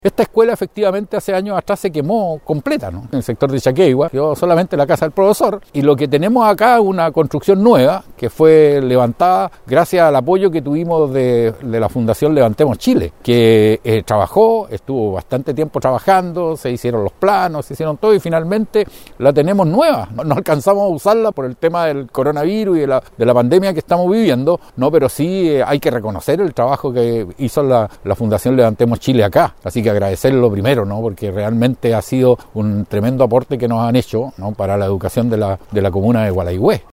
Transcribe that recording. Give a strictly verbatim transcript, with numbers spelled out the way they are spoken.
Esta escuela efectivamente hace años atrás se quemó completa, ¿no? En el sector de Chaquegua, quedó solamente la casa del profesor, y lo que tenemos acá es una construcción nueva que fue levantada gracias al apoyo que tuvimos de, de la Fundación Levantemos Chile, que eh, trabajó, estuvo bastante tiempo trabajando, se hicieron los planos, se hicieron todo y finalmente la tenemos nueva. No, no alcanzamos a usarla por el tema del coronavirus y de la, de la pandemia que estamos viviendo, no, pero sí eh, hay que reconocer el trabajo que hizo la, la Fundación Levantemos Chile acá, así que agradecerlo primero, ¿no? Porque realmente ha sido un tremendo aporte que nos han hecho, ¿no? Para la educación de la, de la comuna de Gualeguay.